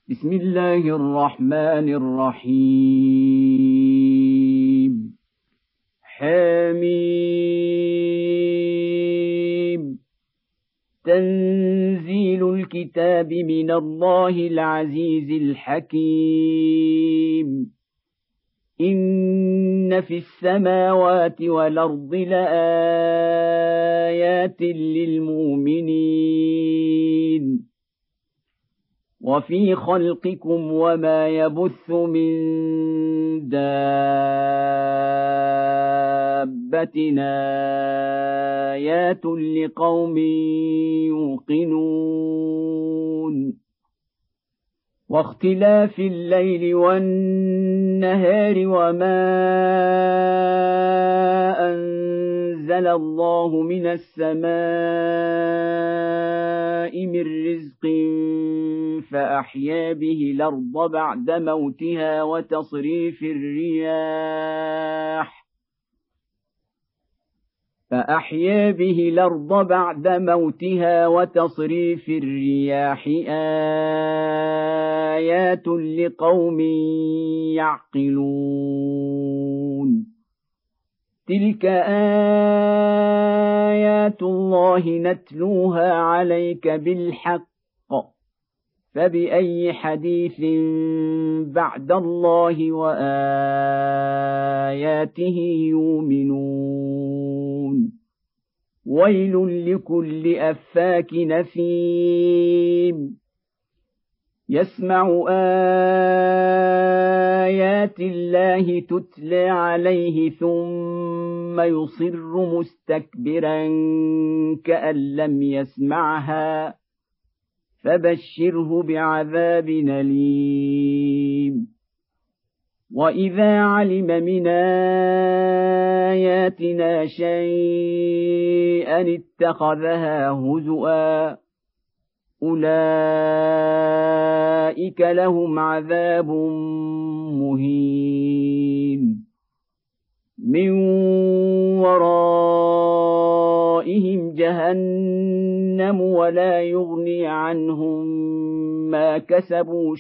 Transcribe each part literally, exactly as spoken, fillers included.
بسم الله الرحمن الرحيم حميم تنزيل الكتاب من الله العزيز الحكيم إن في السماوات والأرض لآيات للمؤمنين وفي خلقكم وما يبث من دابة آيات لقوم يوقنون واختلاف الليل والنهار وما أنزل الله من السماء من رزق فأحيا به الأرض بعد موتها وتصريف الرياح فأحيا به الأرض بعد موتها وتصريف الرياح آيات لقوم يعقلون تلك آيات الله نتلوها عليك بالحق فبأي حديث بعد الله وآياته يؤمنون ويل لكل أفاك نثيم يسمع آيات الله تتلى عليه ثم يصر مستكبرا كأن لم يسمعها فبشره بعذاب أليم وإذا علم من آياتنا شيئا اتخذها هزؤا أولئك لهم عذاب مهين من ورائهم جهنم ولا يغني عنهم ما كسبوا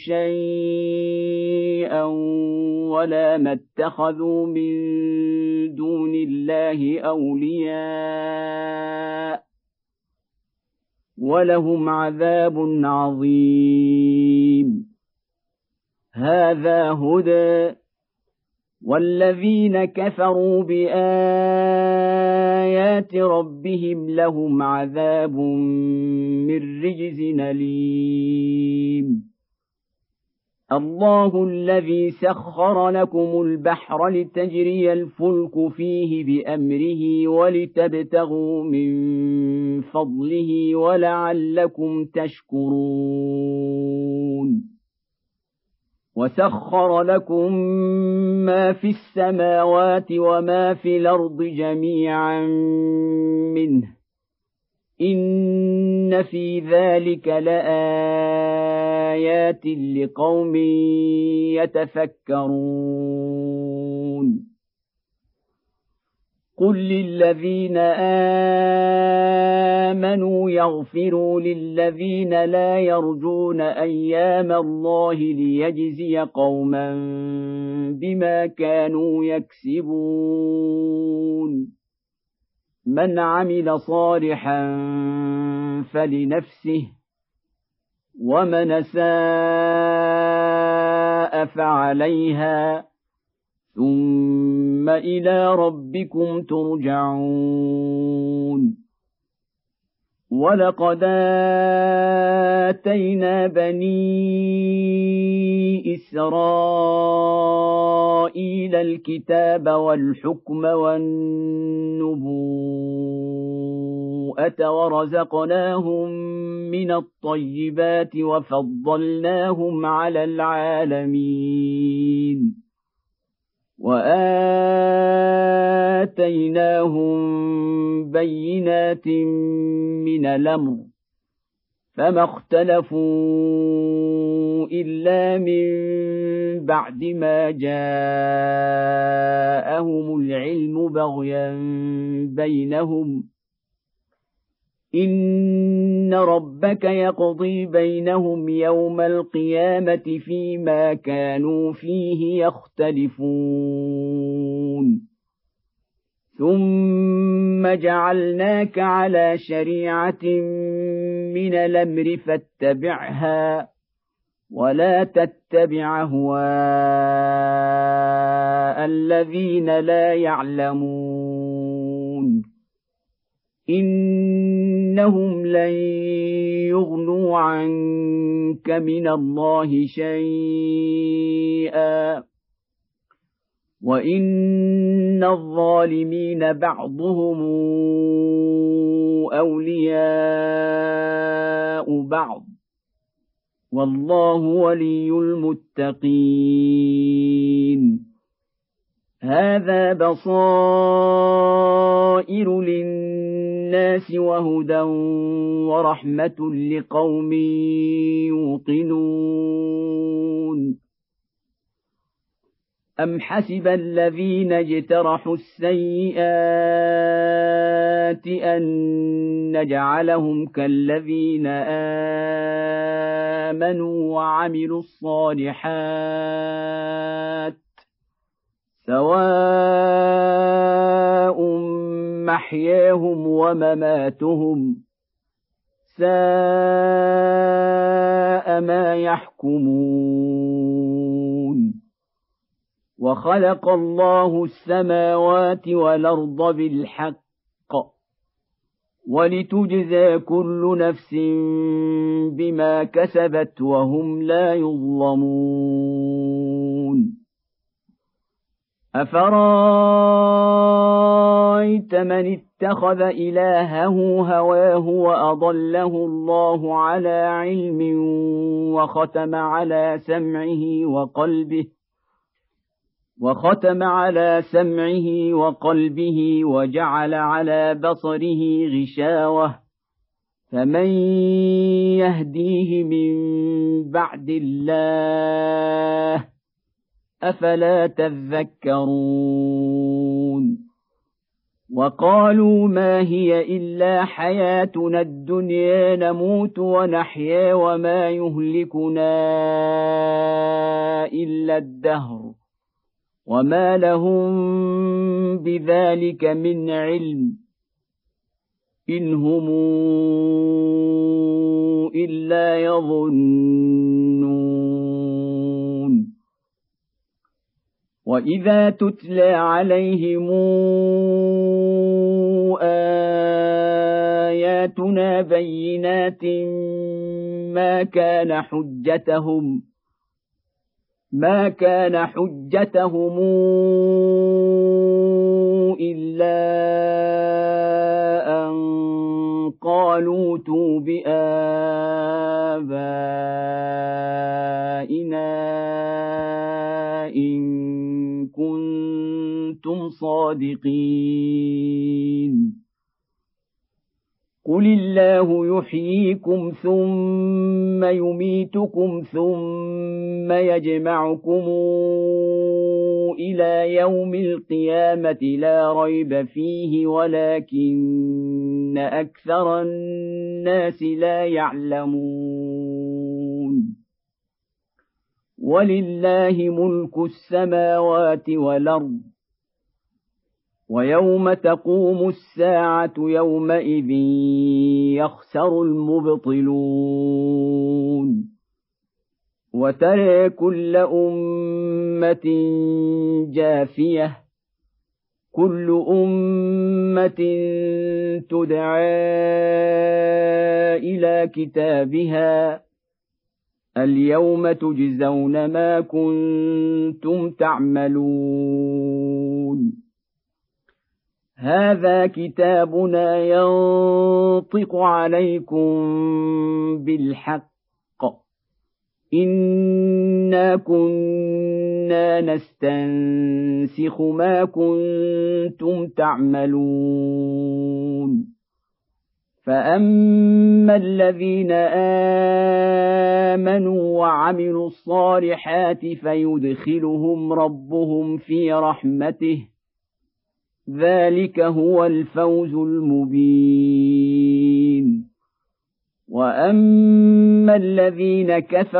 شيئا ولا ما اتخذوا من دون الله أولياء ولهم عذاب عظيم هذا هدى والذين كفروا بآيات ربهم لهم عذاب من رجز أليم الله الذي سخر لكم البحر لتجري الفلك فيه بأمره ولتبتغوا من فضله ولعلكم تشكرون وسخر لكم ما في السماوات وما في الأرض جميعا منه إن في ذلك لآيات لقوم يتفكرون قل للذين آمنوا يغفروا للذين لا يرجون أيام الله ليجزي قوما بما كانوا يكسبون من عمل صالحا فلنفسه ومن أساء فعليها ثم إلى ربكم ترجعون ولقد آتينا بني إسرائيل الكتاب والحكم والنبوءة ورزقناهم من الطيبات وفضلناهم على العالمين وآتيناهم بينات من الأمر فما اختلفوا إلا من بعد ما جاءهم العلم بغيا بينهم إن ربك يقضي بينهم يوم القيامة فيما كانوا فيه يختلفون ثم جعلناك على شريعة من الأمر فاتبعها ولا تتبع أهواء الذين لا يعلمون إنهم لن يغنوا عنك من الله شيئا وإن الظالمين بعضهم أولياء بعض والله ولي المتقين هذا بصائر للناس وهدى ورحمة لقوم يوقنون أم حسب الذين اجترحوا السيئات أن نجعلهم كالذين آمنوا وعملوا الصالحات سواء محياهم ومماتهم ساء ما يحكمون وخلق الله السماوات والأرض بالحق ولتجزى كل نفس بما كسبت وهم لا يظلمون أفرأيت من اتخذ إلهه هواه وأضله الله على علم وختم على سمعه وقلبه وختم على سمعه وقلبه وجعل على بصره غشاوة فمن يهديه من بعد الله أفلا تذكرون وقالوا ما هي إلا حياتنا الدنيا نموت ونحيا وما يهلكنا إلا الدهر وما لهم بذلك من علم إن هم إلا يظنون وإذا تتلى عليهم آياتنا بينات ما كان حجتهم ما كان حجتهم إلا أن قالوا ائتوا بآبائنا إن كنتم صادقين قل الله يحييكم ثم يميتكم ثم يجمعكم إلى يوم القيامة لا ريب فيه ولكن أكثر الناس لا يعلمون ولله ملك السماوات والأرض ويوم تقوم الساعة يومئذ يخسر المبطلون وترى كل أمة جاثية كل أمة تدعى إلى كتابها اليوم تجزون ما كنتم تعملون هذا كتابنا ينطق عليكم بالحق إنا كنا نستنسخ ما كنتم تعملون فأما الذين آمنوا وعملوا الصالحات فيدخلهم ربهم في رحمته ذلك هو الفوز المبين وأما الذين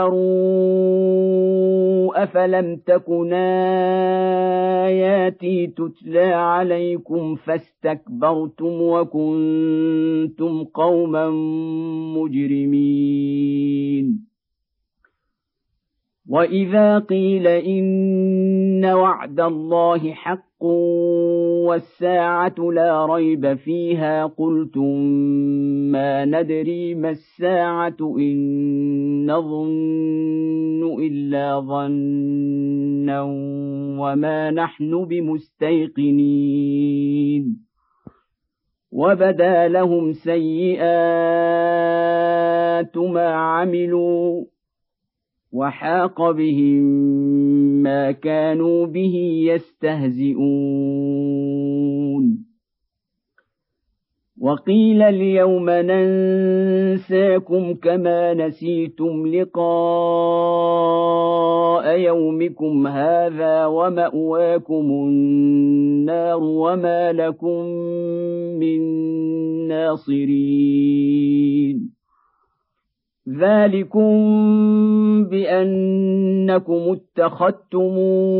كفروا أفلم تكن آياتي تتلى عليكم فاستكبرتم وكنتم قوما مجرمين وإذا قيل إن وعد الله حق والساعة لا ريب فيها قلتم ما ندري ما الساعة إن نظن إلا ظنا وما نحن بمستيقنين وبدا لهم سيئات ما عملوا وحاق بهم ما كانوا به يستهزئون وقيل اليوم ننساكم كما نسيتم لقاء يومكم هذا ومأواكم النار وما لكم من ناصرين ذلكم بأنكم اتخذتم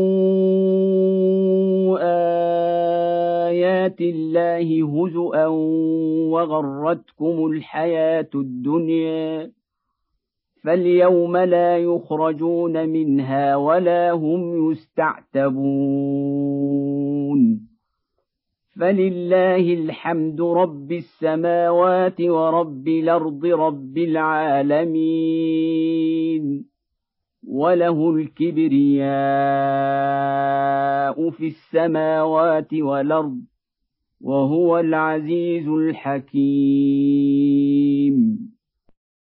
آيات الله هزؤا وغرتكم الحياة الدنيا فاليوم لا يخرجون منها ولا هم يستعتبون فلله الحمد رب السماوات ورب الأرض رب العالمين وله الكبرياء في السماوات والأرض وهو العزيز الحكيم.